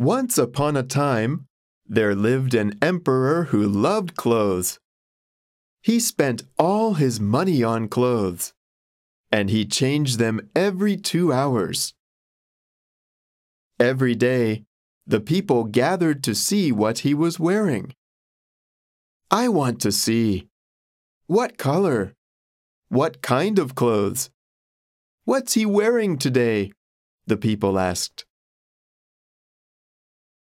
Once upon a time, there lived an emperor who loved clothes. He spent all his money on clothes, and he changed them every 2 hours. Every day, the people gathered to see what he was wearing. I want to see. What color? What kind of clothes? What's he wearing today? The people asked.